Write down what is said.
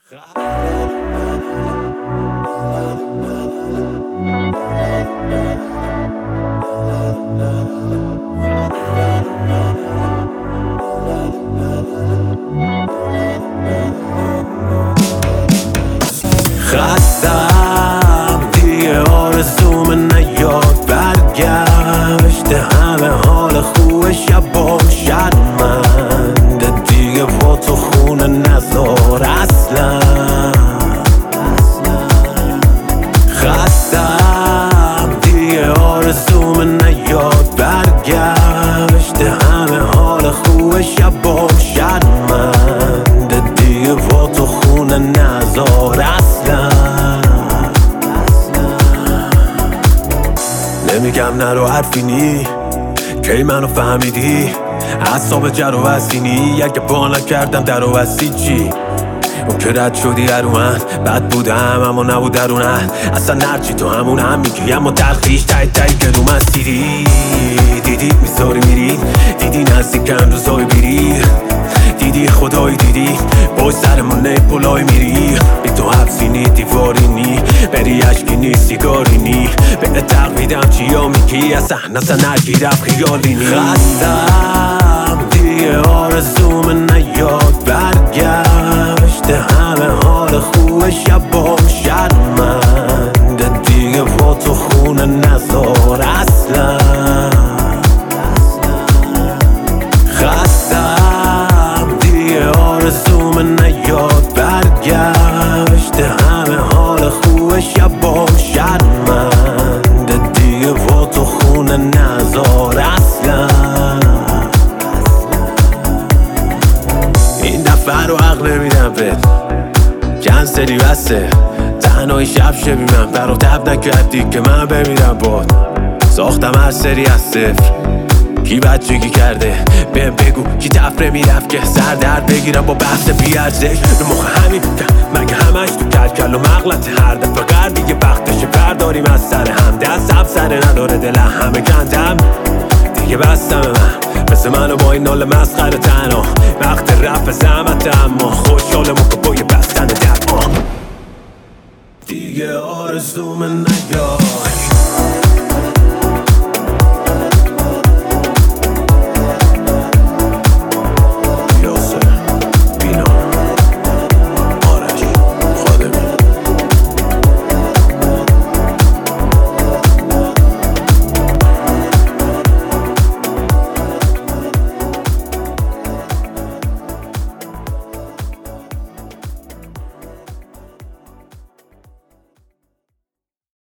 خستم دیگه آرزوم نیاد برگشته همه حال خوب شبا شرمنده دیگه با تو خونه نذار اصلا خستم دیگه آرزوم نیاد برگشته همه حال خوب شبا شرمنده دیگه با تو خونه نذار اصلا نمیگم نرو حرفی نی کی منو فهمیدی اعصاب جرو وزینی اگه با نکردم در و وزی چی اون که رد شدی رو من بد بودم اما نبود درونن اصلا نرچی تو همون هم میگی اما تلخیش تایی که رو من دیدی میذاری میری دیدی نزدیکم روزای بیری دیدی خدایی دیدی باش سرمون پولای میری بی تو حبسی نی دیواری نی بری عشقی نی سیگاری نی به تقویدم چیا میگی اصلا نگیرم خیالی نی خستم دیگه آرزوم نیاد برگشته همه حال خوب شبا شرمنده دیگه با تو خونه نذار اصلا خستم دیگه آرزوم نیاد برگشته همه حال خوب شبا شرمنده دیگه با تو خونه نذار اصلا این دفعه رو عقل نمیدم بهت کنسلی بسته تنهایی شب شبی من برا تب نکردی که من بمیرم باد ساختم هر سری از صفر کی بچگی کرده بهم بگو کی تفره میرفت که سر درد بگیرم با بحث بیارزش رو مخ همین مگه همش تو کلکل و مغلط هر دفعه قربی بختش برداریم از سر هم دستم سر نداره دل همه کندم دیگه بستم من مثل منو با این نال مسخره تنها وقت رفت زحمت اما خوشحالم که با یه بستن در دیگه آرزوم نیاد